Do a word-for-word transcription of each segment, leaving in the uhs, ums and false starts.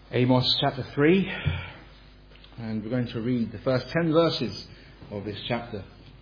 Amos chapter three, and we're going to read the first ten verses of this chapter.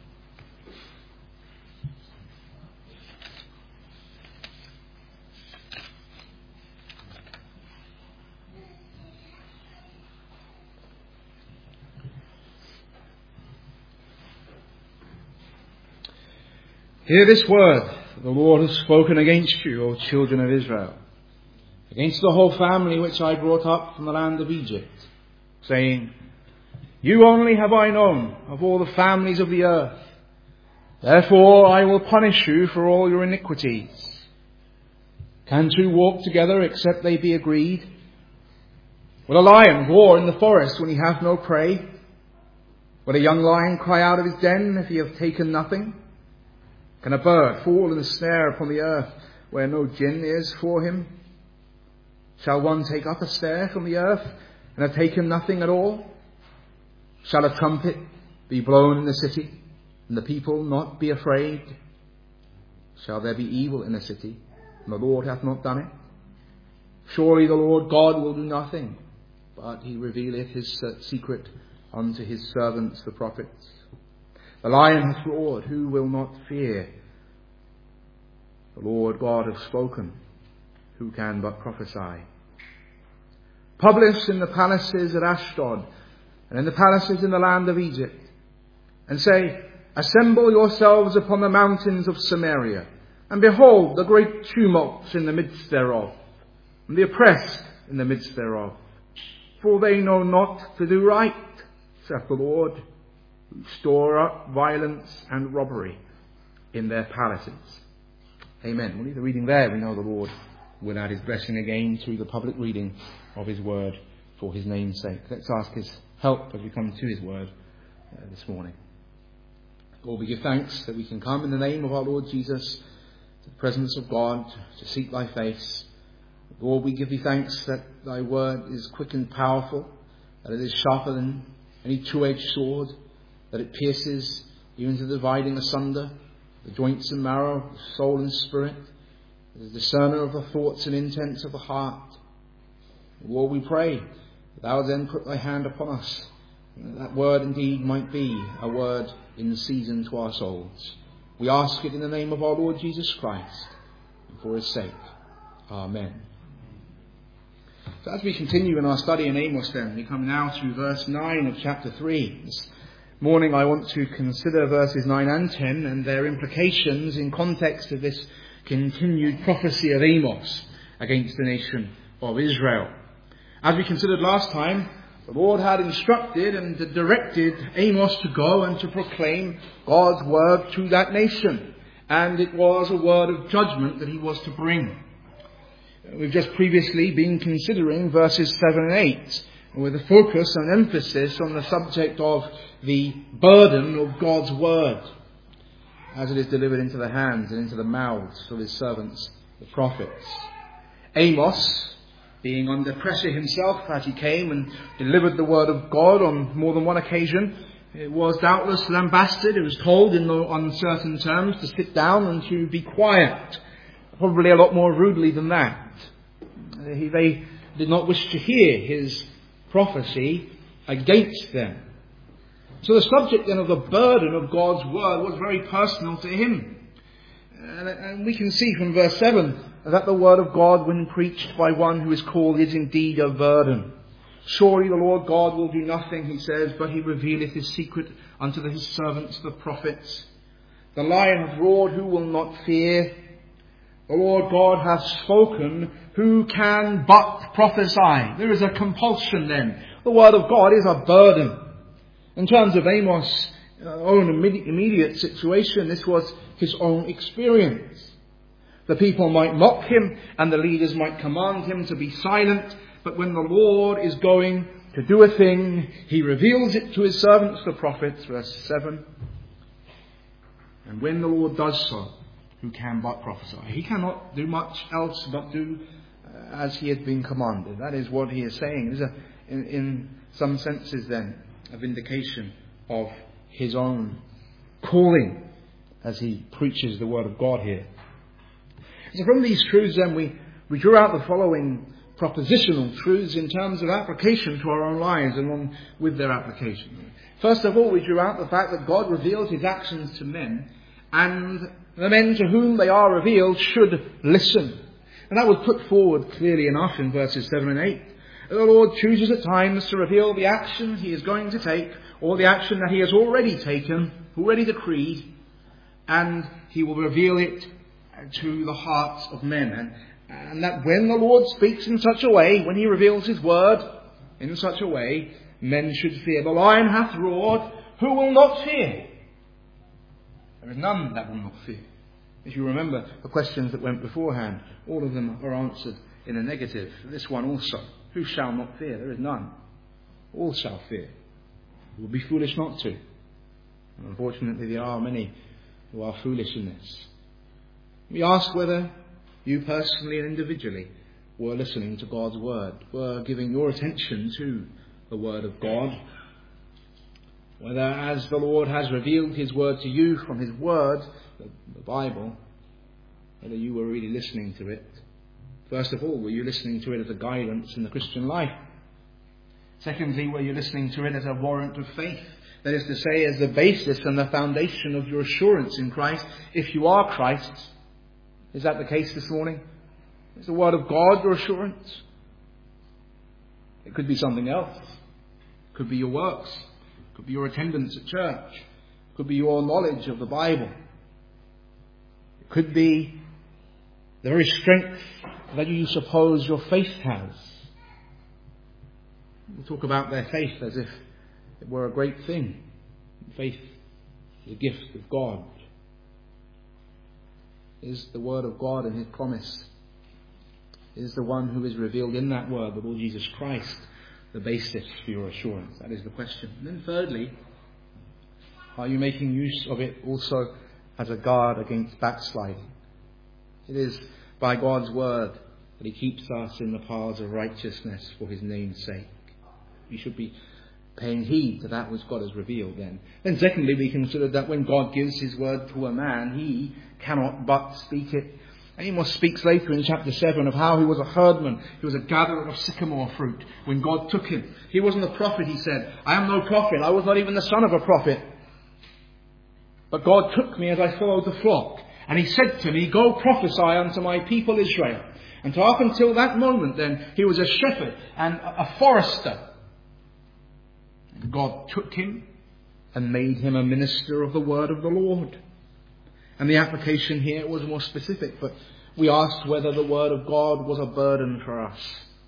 Hear this word that the Lord has spoken against you, O children of Israel, against the whole family which I brought up from the land of Egypt, saying, You only have I known of all the families of the earth. Therefore I will punish you for all your iniquities. Can two walk together except they be agreed? Will a lion roar in the forest when he hath no prey? Will a young lion cry out of his den if he have taken nothing? Can a bird fall in a snare upon the earth where no gin is for him? Shall one take up a snare from the earth and have taken nothing at all? Shall a trumpet be blown in the city, and the people not be afraid? Shall there be evil in a city, and the Lord hath not done it? Surely the Lord God will do nothing, but he revealeth his secret unto his servants the prophets. The lion hath roared, who will not fear? The Lord God hath spoken, who can but prophesy? Publish in the palaces at Ashdod, and in the palaces in the land of Egypt, and say, Assemble yourselves upon the mountains of Samaria, and behold the great tumults in the midst thereof, and the oppressed in the midst thereof. For they know not to do right, saith the Lord, who store up violence and robbery in their palaces. Amen. We'll leave the reading there. We know the Lord will add his blessing again through the public reading of his word for his name's sake. Let's ask his help as we come to his word uh, this morning. Lord, we give thanks that we can come in the name of our Lord Jesus to the presence of God to seek thy face. Lord, we give thee thanks that thy word is quick and powerful, that it is sharper than any two-edged sword, that it pierces even to dividing asunder the joints and marrow, the soul and spirit, the discerner of the thoughts and intents of the heart. Lord, we pray that thou then put thy hand upon us, and that, that word indeed might be a word in season to our souls. We ask it in the name of our Lord Jesus Christ, and for his sake. Amen. So as we continue in our study in Amos then, we come now to verse nine of chapter three. This morning I want to consider verses nine and ten and their implications in context of this continued prophecy of Amos against the nation of Israel. As we considered last time, the Lord had instructed and directed Amos to go and to proclaim God's word to that nation. And it was a word of judgment that he was to bring. We've just previously been considering verses seven and eight, with a focus and emphasis on the subject of the burden of God's word, as it is delivered into the hands and into the mouths of his servants, the prophets. Amos, being under pressure himself as he came and delivered the word of God on more than one occasion, it was doubtless lambasted. It was told in no uncertain terms to sit down and to be quiet. Probably a lot more rudely than that. They did not wish to hear his prophecy against them. So the subject then of the burden of God's word was very personal to him. And we can see from verse seven that the word of God, when preached by one who is called, is indeed a burden. Surely the Lord God will do nothing, he says, but he revealeth his secret unto his servants, the prophets. The lion hath roared, who will not fear? The Lord God hath spoken, who can but prophesy? There is a compulsion then. The word of God is a burden. In terms of Amos' own immediate situation, this was his own experience. The people might mock him and the leaders might command him to be silent, but when the Lord is going to do a thing, he reveals it to his servants, the prophets, verse seven. And when the Lord does so, who can but prophesy? He cannot do much else but do uh, as he had been commanded. That is what he is saying. It is a, in, in some senses then, a vindication of his own calling as he preaches the word of God here. So from these truths then we, we drew out the following propositional truths in terms of application to our own lives along with their application. First of all, we drew out the fact that God reveals his actions to men, and the men to whom they are revealed should listen. And that was put forward clearly enough in verses seven and eight. The Lord chooses at times to reveal the action he is going to take, or the action that he has already taken, already decreed, and he will reveal it to the hearts of men. And, and that when the Lord speaks in such a way, when he reveals his word in such a way, men should fear. The lion hath roared, who will not fear? There is none that will not fear. If you remember the questions that went beforehand, all of them are answered in a negative. This one also. Who shall not fear? There is none. All shall fear. It would be foolish not to. And unfortunately, there are many who are foolish in this. We ask whether you personally and individually were listening to God's word, were giving your attention to the word of God, whether as the Lord has revealed his word to you from his word, the, the Bible, whether you were really listening to it. First of all, were you listening to it as a guidance in the Christian life? Secondly, were you listening to it as a warrant of faith? That is to say, as the basis and the foundation of your assurance in Christ, if you are Christ's. Is that the case this morning? Is the word of God your assurance? It could be something else. It could be your works. It could be your attendance at church. It could be your knowledge of the Bible. It could be the very strength that you suppose your faith has. We talk about their faith as if it were a great thing. Faith is a gift of God. Is the word of God and his promise, is the one who is revealed in that word, the Lord Jesus Christ, the basis for your assurance? That is the question. And then thirdly, are you making use of it also as a guard against backsliding? It is by God's word that he keeps us in the paths of righteousness for his name's sake. We should be paying heed to that which God has revealed then. Then secondly, we consider that when God gives his word to a man, he cannot but speak it. Amos speaks later in chapter seven of how he was a herdman, he was a gatherer of sycamore fruit when God took him. He wasn't a prophet, he said. I am no prophet, I was not even the son of a prophet. But God took me as I followed the flock. And he said to me, go prophesy unto my people Israel. And so up until that moment then, he was a shepherd and a forester. And God took him and made him a minister of the word of the Lord. And the application here was more specific, but we asked whether the word of God was a burden for us.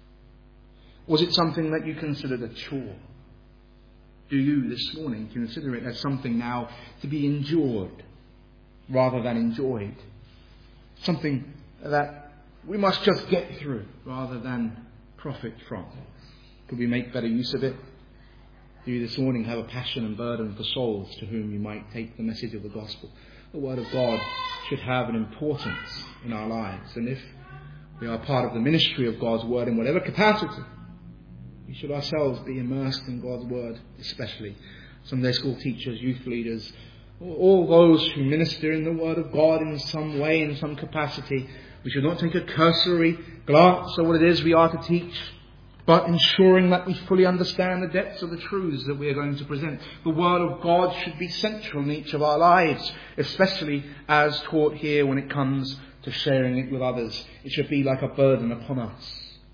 Was it something that you considered a chore? Do you this morning consider it as something now to be endured rather than enjoyed? Something that we must just get through rather than profit from? Could we make better use of it? Do you this morning have a passion and burden for souls to whom you might take the message of the gospel? The word of God should have an importance in our lives. And if we are part of the ministry of God's word in whatever capacity, we should ourselves be immersed in God's word, especially Sunday school teachers, youth leaders, all those who minister in the word of God in some way, in some capacity. We should not take a cursory glance at what it is we are to teach, but ensuring that we fully understand the depths of the truths that we are going to present. The word of God should be central in each of our lives, especially as taught here when it comes to sharing it with others. It should be like a burden upon us.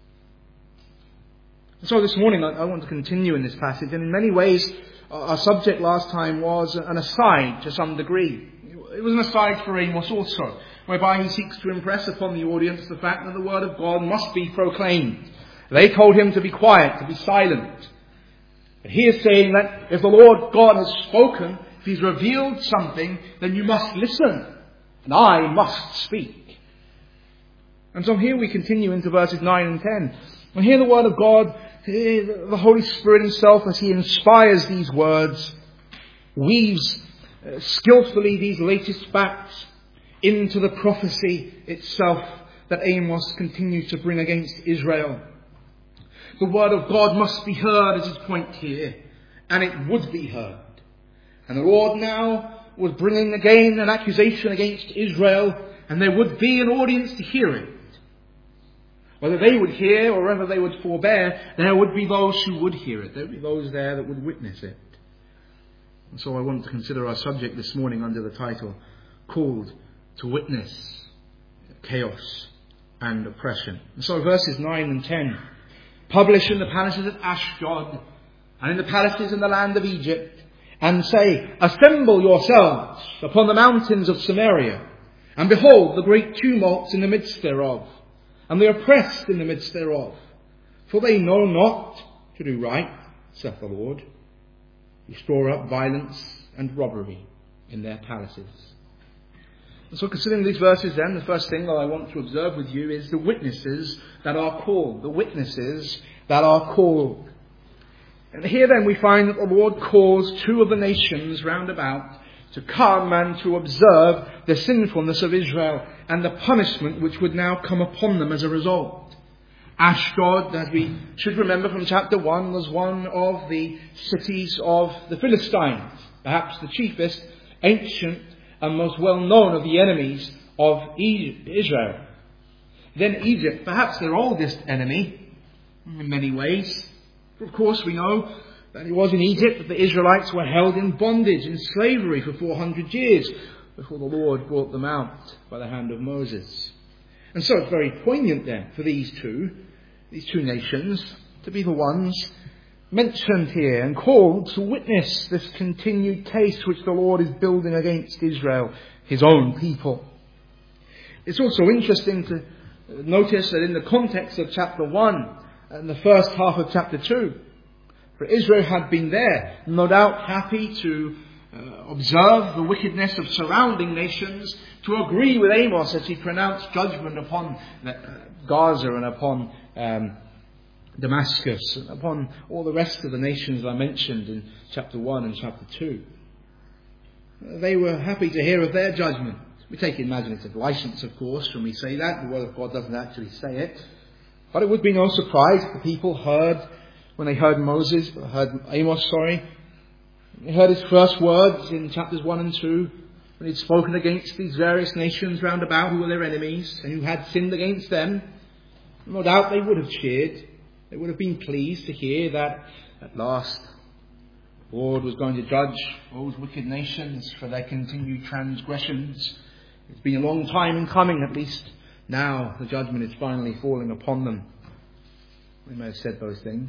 And so this morning I, I want to continue in this passage, and in many ways our subject last time was an aside to some degree. It was an aside for Amos also, whereby he seeks to impress upon the audience the fact that the word of God must be proclaimed. They told him to be quiet, to be silent. But he is saying that if the Lord God has spoken, if he's revealed something, then you must listen. And I must speak. And so here we continue into verses nine and ten. And here the word of God, the Holy Spirit himself, as he inspires these words, weaves uh, skillfully these latest facts into the prophecy itself that Amos continues to bring against Israel. The word of God must be heard, is his point here. And it would be heard. And the Lord now was bringing again an accusation against Israel, and there would be an audience to hear it. Whether they would hear or whether they would forbear, there would be those who would hear it. There would be those there that would witness it. And so I want to consider our subject this morning under the title, Called to Witness Chaos and Oppression. And so verses nine and ten, publish in the palaces at Ashdod and in the palaces in the land of Egypt, and say, assemble yourselves upon the mountains of Samaria, and behold the great tumults in the midst thereof, and the oppressed in the midst thereof. For they know not to do right, saith the Lord. They store up violence and robbery in their palaces. And so considering these verses then, the first thing that I want to observe with you is the witnesses that are called. The witnesses that are called. And here then we find that the Lord calls two of the nations round about to come and to observe the sinfulness of Israel and the punishment which would now come upon them as a result. Ashdod, as we should remember from chapter one, was one of the cities of the Philistines, perhaps the chiefest, ancient and most well known of the enemies of Israel. Then Egypt, perhaps their oldest enemy in many ways. Of course, we know that it was in Egypt that the Israelites were held in bondage, in slavery for four hundred years before the Lord brought them out by the hand of Moses. And so it's very poignant then for these two, these two nations, to be the ones mentioned here and called to witness this continued case which the Lord is building against Israel, his own people. It's also interesting to notice that in the context of chapter one, and the first half of chapter two, for Israel had been there, no doubt happy to uh, observe the wickedness of surrounding nations, to agree with Amos as he pronounced judgment upon uh, Gaza and upon um, Damascus and upon all the rest of the nations I mentioned in chapter one and chapter two. They were happy to hear of their judgment. We take imaginative license, of course, when we say that. The Word of God doesn't actually say it. But it would be no surprise if the people heard, when they heard Moses, heard Amos, sorry, they heard his first words in chapters one and two, when he'd spoken against these various nations round about who were their enemies and who had sinned against them. No doubt they would have cheered. They would have been pleased to hear that at last the Lord was going to judge those wicked nations for their continued transgressions. It's been a long time in coming, at least. Now the judgment is finally falling upon them. They may have said those things.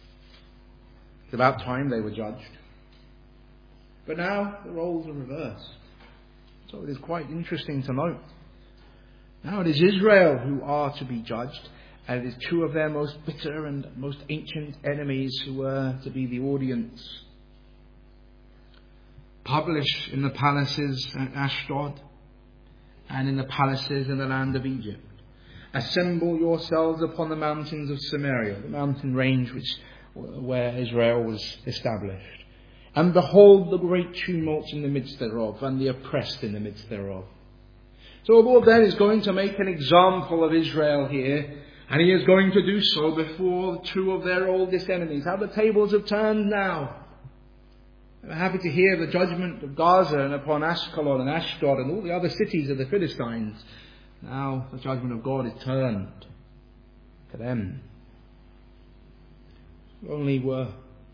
It's about time they were judged. But now the roles are reversed. So it is quite interesting to note. Now it is Israel who are to be judged, and it is two of their most bitter and most ancient enemies who are to be the audience. Publish in the palaces at Ashdod, and in the palaces in the land of Egypt. Assemble yourselves upon the mountains of Samaria, the mountain range which where Israel was established. And behold the great tumults in the midst thereof, and the oppressed in the midst thereof. So the Lord then is going to make an example of Israel here, and he is going to do so before two of their oldest enemies. How the tables have turned now. I'm happy to hear the judgment of Gaza and upon Ashkelon and Ashdod and all the other cities of the Philistines. Now the judgment of God is turned to them. Only were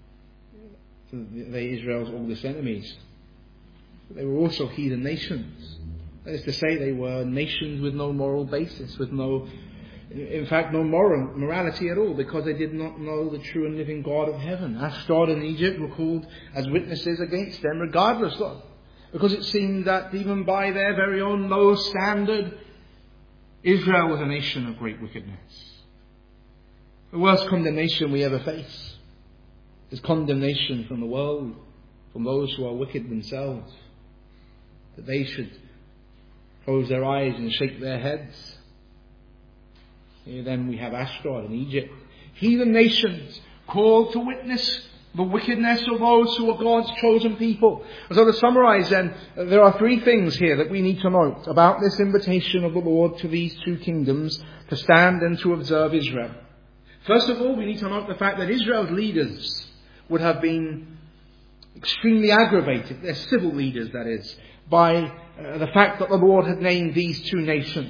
they Israel's oldest enemies, but they were also heathen nations. That is to say, they were nations with no moral basis, with no, in fact, no moral morality at all, because they did not know the true and living God of heaven. Ashdod and Egypt were called as witnesses against them, regardless of, because it seemed that even by their very own low standard, Israel was a nation of great wickedness. The worst condemnation we ever face is condemnation from the world, from those who are wicked themselves, that they should close their eyes and shake their heads. Here then we have Ashdod and Egypt, heathen nations called to witness the wickedness of those who are God's chosen people. And so to summarize then, there are three things here that we need to note about this invitation of the Lord to these two kingdoms to stand and to observe Israel. First of all, we need to note the fact that Israel's leaders would have been extremely aggravated, their civil leaders that is, by uh, the fact that the Lord had named these two nations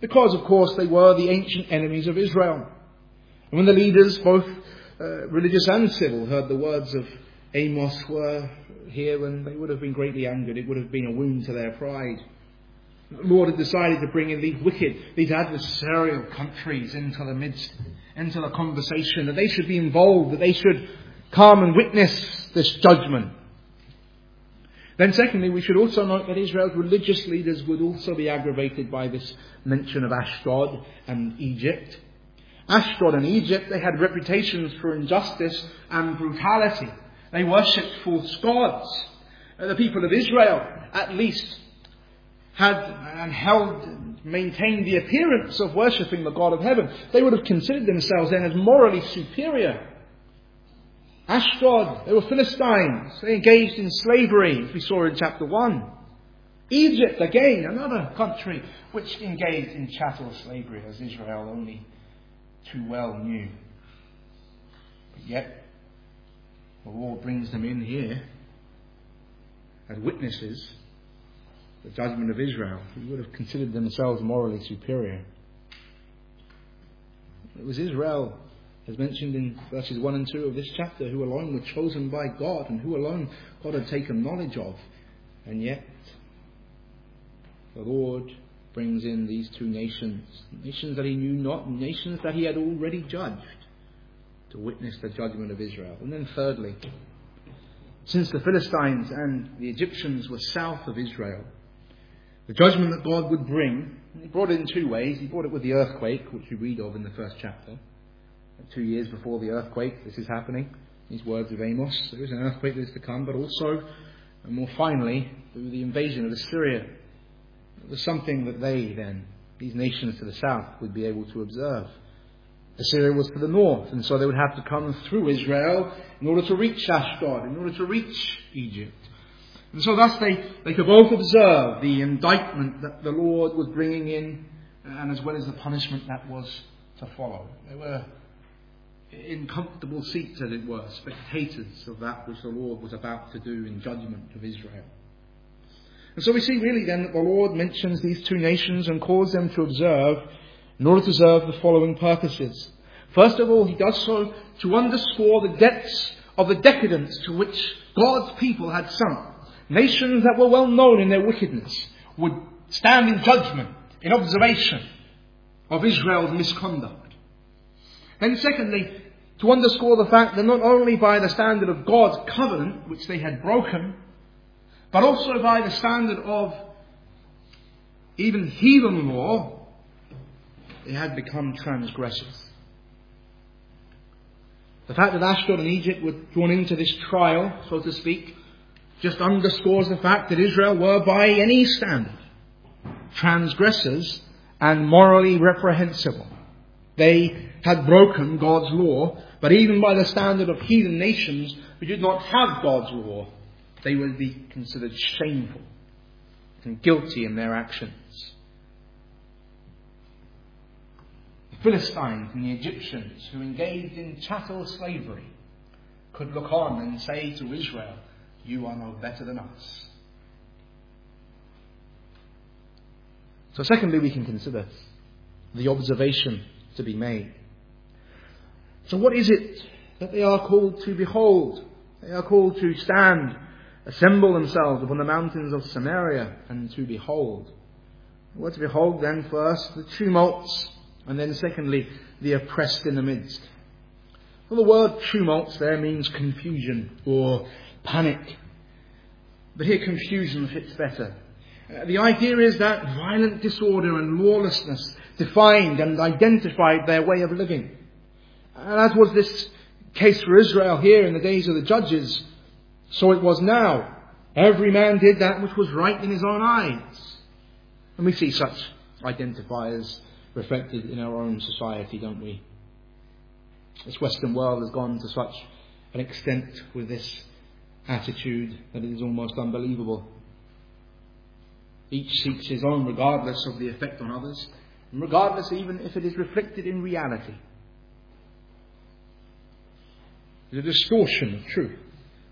Because, of course, they were the ancient enemies of Israel. And when the leaders, both uh, religious and civil, heard the words of Amos were here, and they would have been greatly angered. It would have been a wound to their pride. The Lord had decided to bring in these wicked, these adversarial countries into the midst, into the conversation, that they should be involved, that they should come and witness this judgment. Then secondly, we should also note that Israel's religious leaders would also be aggravated by this mention of Ashdod and Egypt. Ashdod and Egypt, they had reputations for injustice and brutality. They worshipped false gods. The people of Israel, at least, had and held and maintained the appearance of worshipping the God of heaven. They would have considered themselves then as morally superior. Ashdod, they were Philistines. They engaged in slavery, as we saw in chapter one. Egypt, again, another country which engaged in chattel slavery, as Israel only too well knew. But yet, the Lord brings them in here as witnesses the judgment of Israel, who would have considered themselves morally superior. It was Israel, as mentioned in verses one and two of this chapter, who alone were chosen by God and who alone God had taken knowledge of. And yet, the Lord brings in these two nations, nations that he knew not, nations that he had already judged, to witness the judgment of Israel. And then thirdly, since the Philistines and the Egyptians were south of Israel, the judgment that God would bring, he brought it in two ways. He brought it with the earthquake, which we read of in the first chapter. Two years before the earthquake, this is happening. These words of Amos. There is an earthquake that is to come, but also, and more finally, through the invasion of Assyria. It was something that they then, these nations to the south, would be able to observe. Assyria was to the north, and so they would have to come through Israel in order to reach Ashdod, in order to reach Egypt. And so thus they, they could both observe the indictment that the Lord was bringing in, and as well as the punishment that was to follow. They were in comfortable seats, as it were, spectators of that which the Lord was about to do in judgment of Israel. And so we see really then that the Lord mentions these two nations and calls them to observe in order to serve the following purposes. First of all, he does so to underscore the depths of the decadence to which God's people had sunk. Nations that were well known in their wickedness would stand in judgment, in observation of Israel's misconduct. Then secondly, to underscore the fact that not only by the standard of God's covenant, which they had broken, but also by the standard of even heathen law, they had become transgressors. The fact that Ashdod and Egypt were drawn into this trial, so to speak, just underscores the fact that Israel were, by any standard, transgressors and morally reprehensible. They had broken God's law, but even by the standard of heathen nations who did not have God's law, they would be considered shameful and guilty in their actions. The Philistines and the Egyptians who engaged in chattel slavery could look on and say to Israel, "You are no better than us." So secondly, we can consider the observation to be made. So what is it that they are called to behold? They are called to stand, assemble themselves upon the mountains of Samaria and to behold. Well, to behold then first the tumults, and then secondly the oppressed in the midst. Well, the word tumults there means confusion or panic. But here confusion fits better. Uh, the idea is that violent disorder and lawlessness defined and identified their way of living. And as was this case for Israel here in the days of the judges, so it was now. Every man did that which was right in his own eyes. And we see such identifiers reflected in our own society, don't we? This Western world has gone to such an extent with this attitude that it is almost unbelievable. Each seeks his own regardless of the effect on others, and regardless even if it is reflected in reality. There's a distortion of truth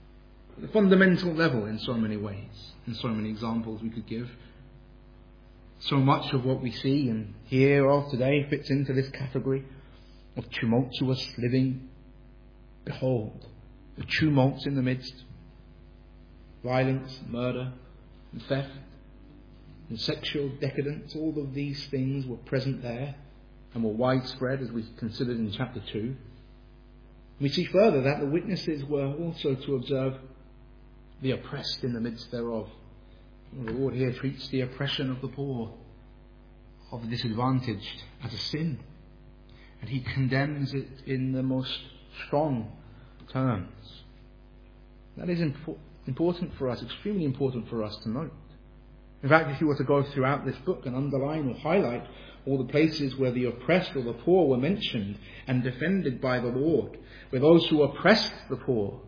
at a fundamental level in so many ways, in so many examples we could give. So much of what we see and hear of today fits into this category of tumultuous living. Behold, the tumults in the midst. Violence, murder, and theft, and sexual decadence, all of these things were present there and were widespread, as we considered in chapter two. We see further that the witnesses were also to observe the oppressed in the midst thereof. The Lord here treats the oppression of the poor, of the disadvantaged, as a sin, and he condemns it in the most strong terms. That is impo- important for us, extremely important for us to note. In fact, if you were to go throughout this book and underline or highlight all the places where the oppressed or the poor were mentioned and defended by the Lord, where those who oppressed the poor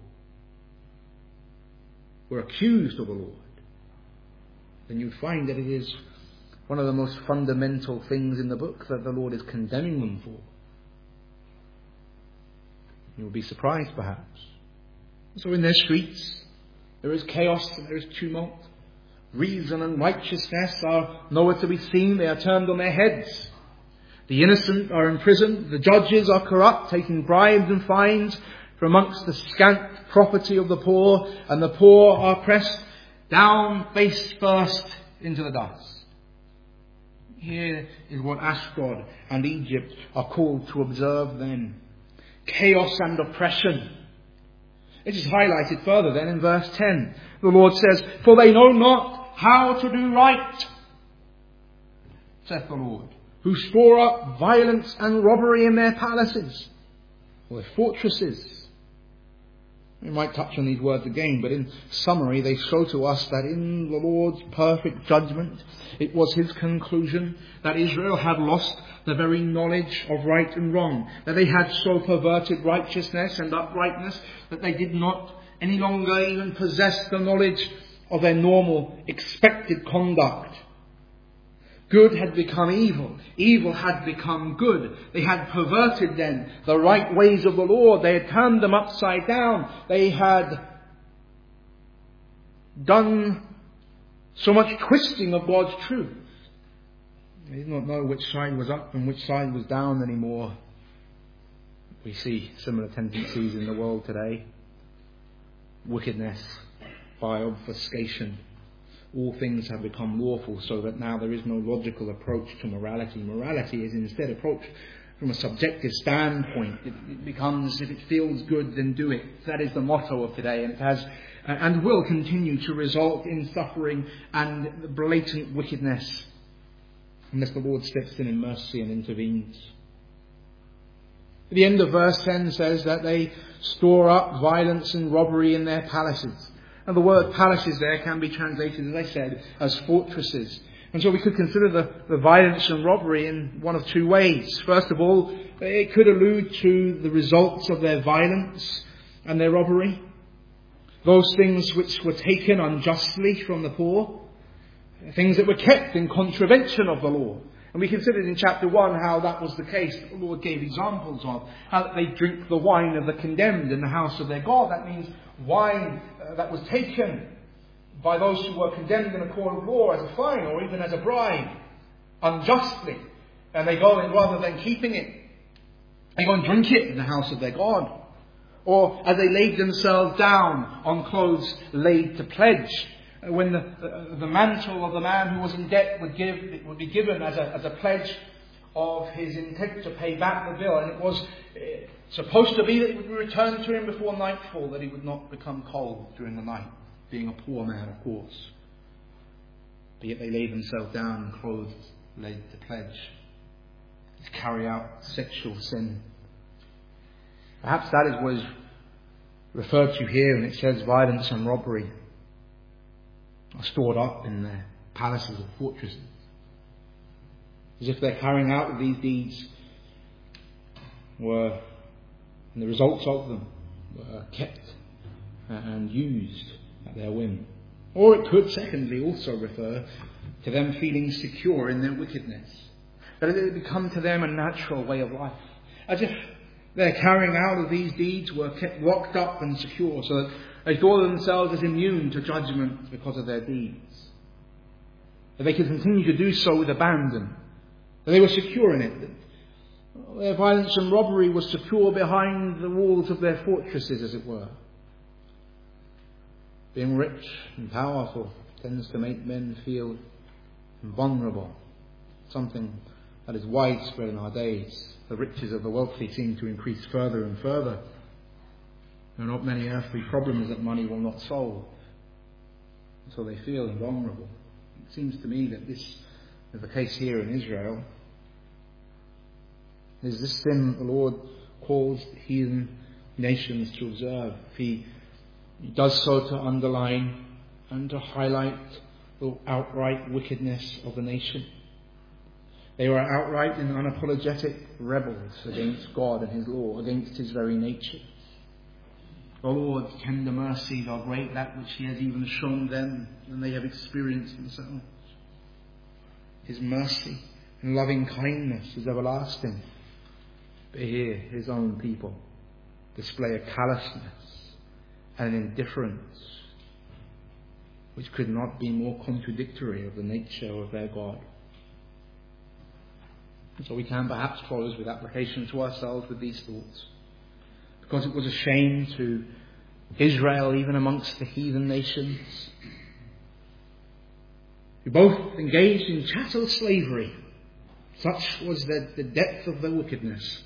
were accused of the Lord, then you'd find that it is one of the most fundamental things in the book that the Lord is condemning them for. You will be surprised, perhaps. So in their streets, there is chaos and there is tumult. Reason and righteousness are nowhere to be seen. They are turned on their heads. The innocent are imprisoned. The judges are corrupt, taking bribes and fines from amongst the scant property of the poor, and the poor are pressed down face first into the dust. Here is what Ashdod and Egypt are called to observe then. Chaos and oppression. It is highlighted further then in verse ten. The Lord says, "For they know not how to do right, saith the Lord, who store up violence and robbery in their palaces," or their fortresses. We might touch on these words again, but in summary, they show to us that in the Lord's perfect judgment, it was his conclusion that Israel had lost the very knowledge of right and wrong, that they had so perverted righteousness and uprightness that they did not any longer even possess the knowledge of their normal, expected conduct. Good had become evil. Evil had become good. They had perverted then the right ways of the Lord. They had turned them upside down. They had done so much twisting of God's truth. They did not know which side was up and which side was down anymore. We see similar tendencies in the world today. Wickedness by obfuscation. All things have become lawful, so that now there is no logical approach to morality. Morality is instead approached from a subjective standpoint. It, it becomes, if it feels good, then do it. That is the motto of today, and it has and will continue to result in suffering and blatant wickedness, unless the Lord steps in in mercy and intervenes. The end of verse ten says that they store up violence and robbery in their palaces. And the word palaces there can be translated, as I said, as fortresses. And so we could consider the, the violence and robbery in one of two ways. First of all, it could allude to the results of their violence and their robbery. Those things which were taken unjustly from the poor. Things that were kept in contravention of the law. And we considered in chapter one how that was the case. The Lord gave examples of how they drink the wine of the condemned in the house of their God. That means wine uh, that was taken by those who were condemned in a court of law as a fine or even as a bribe, unjustly. And they go in rather than keeping it, they go and drink it in the house of their God. Or as they laid themselves down on clothes laid to pledge. When the, uh, the mantle of the man who was in debt would give, it would be given as a, as a pledge of his intent to pay back the bill. And it was uh, supposed to be that it would be returned to him before nightfall, that he would not become cold during the night, being a poor man, of course. But yet they laid themselves down in clothes laid to pledge, to carry out sexual sin. Perhaps that is what is referred to here when it says violence and robbery are stored up in their palaces or fortresses. As if their carrying out of these deeds were, and the results of them were kept and used at their whim. Or it could, secondly, also refer to them feeling secure in their wickedness. That it had become to them a natural way of life. As if their carrying out of these deeds were kept locked up and secure, so that they thought of themselves as immune to judgment because of their deeds. that they could continue to do so with abandon, that they were secure in it, that their violence and robbery was secure behind the walls of their fortresses, as it were. Being rich and powerful tends to make men feel vulnerable, something that is widespread in our days. The riches of the wealthy seem to increase further and further. There are not many earthly problems that money will not solve, so they feel invulnerable. It seems to me that this is the case here in Israel. Is this sin the Lord calls heathen nations to observe? He, he does so to underline and to highlight the outright wickedness of the nation. They were outright and unapologetic rebels against God and His law, against His very nature. The Lord's tender mercies are great, that which He has even shown them and they have experienced themselves. His mercy and loving kindness is everlasting. But here, His own people display a callousness and an indifference which could not be more contradictory of the nature of their God. And so we can perhaps close with application to ourselves with these thoughts. Because it was a shame to Israel, even amongst the heathen nations, who both engaged in chattel slavery. Such was the, the depth of their wickedness.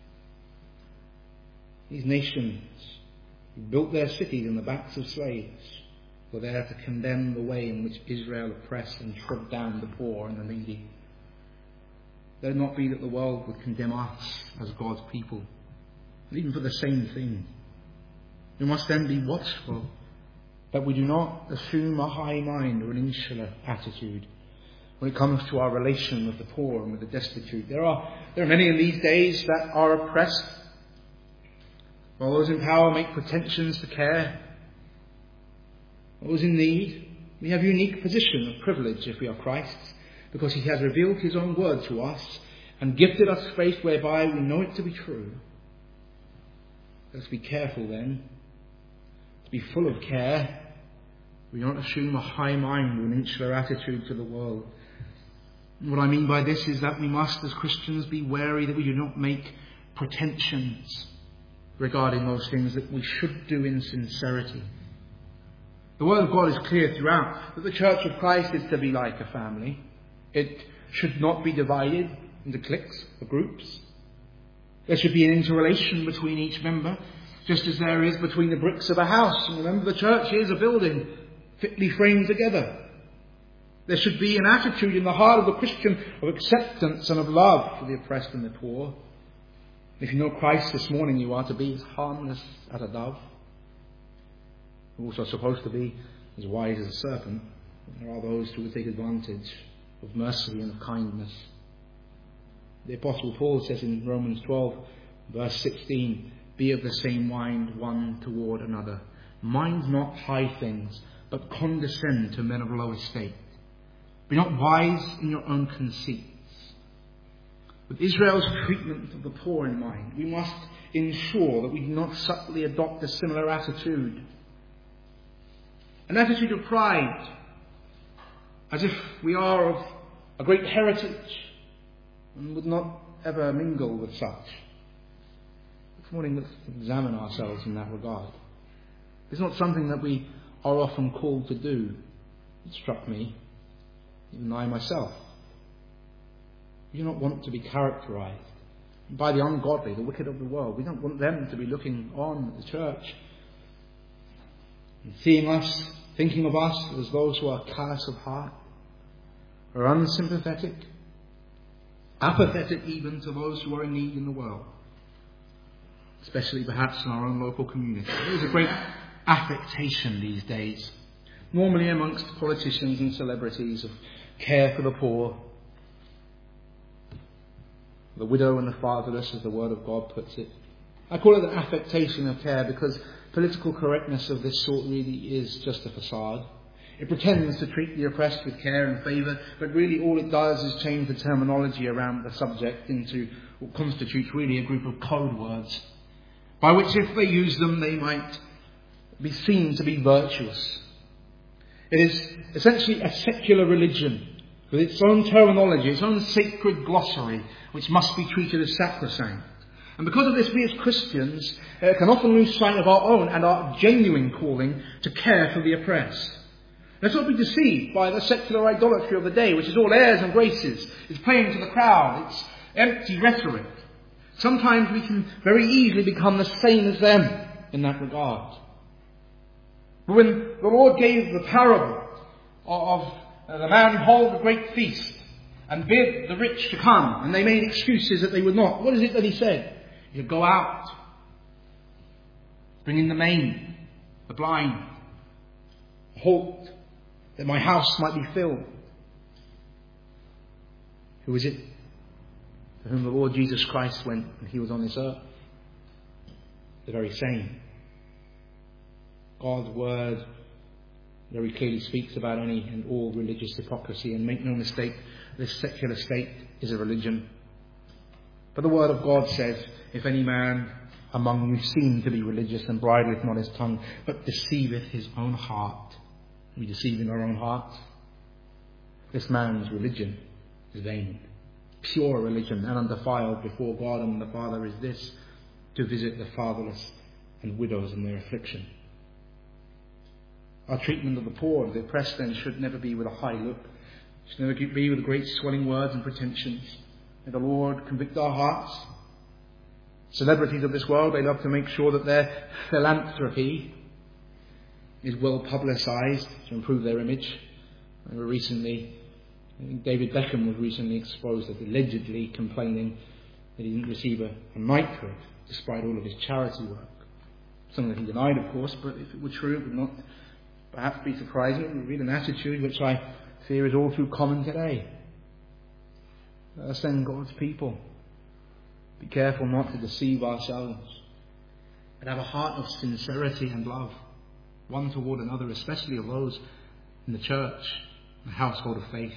These nations who built their cities on the backs of slaves were there to condemn the way in which Israel oppressed and trod down the poor and the needy. Let it not be that the world would condemn us as God's people, even for the same thing. We must then be watchful that we do not assume a high mind or an insular attitude when it comes to our relation with the poor and with the destitute. There are, there are many in these days that are oppressed, while those in power make pretensions to care. Those in need, we have a unique position of privilege if we are Christ's, because He has revealed His own word to us and gifted us faith whereby we know it to be true. Let's be careful then, to be full of care. We don't assume a high mind or an insular attitude to the world. And what I mean by this is that we must, as Christians, be wary that we do not make pretensions regarding those things that we should do in sincerity. The Word of God is clear throughout that the Church of Christ is to be like a family. It should not be divided into cliques or groups. There should be an interrelation between each member, just as there is between the bricks of a house. And remember, the church is a building fitly framed together. There should be an attitude in the heart of the Christian of acceptance and of love for the oppressed and the poor. If you know Christ this morning, you are to be as harmless as a dove. You're also supposed to be as wise as a serpent. There are those who will take advantage of mercy and of kindness. The Apostle Paul says in Romans twelve, verse sixteen, be of the same mind one toward another. Mind not high things, but condescend to men of low estate. Be not wise in your own conceits. With Israel's treatment of the poor in mind, we must ensure that we do not subtly adopt a similar attitude. An attitude of pride, as if we are of a great heritage and would not ever mingle with such. This morning, let's examine ourselves in that regard. It's not something that we are often called to do. It struck me, even I myself. We do not want to be characterized by the ungodly, the wicked of the world. We don't want them to be looking on at the church and seeing us, thinking of us as those who are callous of heart, or unsympathetic, apathetic even to those who are in need in the world, especially perhaps in our own local community. There is a great affectation these days, normally amongst politicians and celebrities, of care for the poor, the widow and the fatherless, as the Word of God puts it. I call it an affectation of care because political correctness of this sort really is just a facade. It pretends to treat the oppressed with care and favour, but really all it does is change the terminology around the subject into what constitutes really a group of code words, by which if they use them they might be seen to be virtuous. It is essentially a secular religion with its own terminology, its own sacred glossary, which must be treated as sacrosanct. And because of this, we as Christians uh, can often lose sight of our own and our genuine calling to care for the oppressed. Let's not be deceived by the secular idolatry of the day, which is all airs and graces. It's playing to the crowd. It's empty rhetoric. Sometimes we can very easily become the same as them in that regard. But when the Lord gave the parable of the man who held a great feast and bid the rich to come, and they made excuses that they would not, what is it that he said? He said, go out, bring in the maimed, the blind, the halt, that my house might be filled. Who is it for whom the Lord Jesus Christ went when he was on this earth? The very same. God's word very clearly speaks about any and all religious hypocrisy, and make no mistake, this secular state is a religion. But the word of God says, if any man among you seem to be religious and bridleth not his tongue, but deceiveth his own heart. We deceive in our own hearts. This man's religion is vain. Pure religion and undefiled before God and the Father is this, to visit the fatherless and widows in their affliction. Our treatment of the poor and the oppressed then should never be with a high look. It should never be with great swelling words and pretensions. May the Lord convict our hearts. Celebrities of this world, they love to make sure that their philanthropy is well publicised to improve their image. I remember recently, I think David Beckham was recently exposed as allegedly complaining that he didn't receive a, a knighthood despite all of his charity work. Something that he denied, of course, but if it were true, it would not perhaps be surprising. It would be an attitude which I fear is all too common today. Let us then, God's people, be careful not to deceive ourselves, but have a heart of sincerity and love, one toward another, especially of those in the church, the household of faith.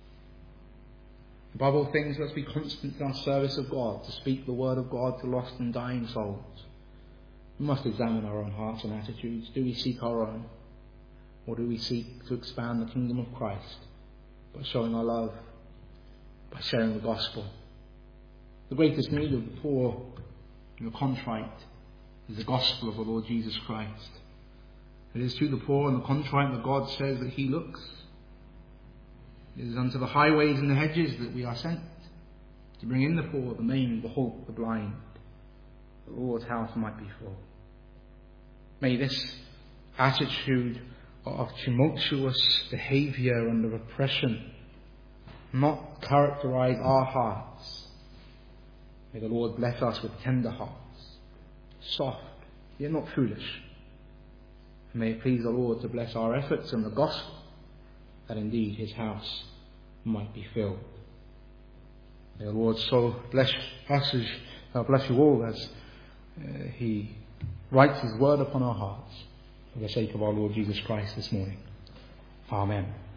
Above all things, let's be constant in our service of God, to speak the word of God to lost and dying souls. We must examine our own hearts and attitudes. Do we seek our own? Or do we seek to expand the kingdom of Christ by showing our love, by sharing the gospel? The greatest need of the poor and the contrite is the gospel of the Lord Jesus Christ. It is to the poor and the contrite that God says that he looks. It is unto the highways and the hedges that we are sent, to bring in the poor, the maimed, the halt, the blind, that the Lord's house might be full. May this attitude of tumultuous behaviour and of oppression not characterise our hearts. May the Lord bless us with tender hearts, soft, yet not foolish. And may it please the Lord to bless our efforts in the gospel, that indeed his house might be filled. May the Lord so bless us, as, uh, bless you all, as uh, he writes his word upon our hearts, for the sake of our Lord Jesus Christ this morning. Amen.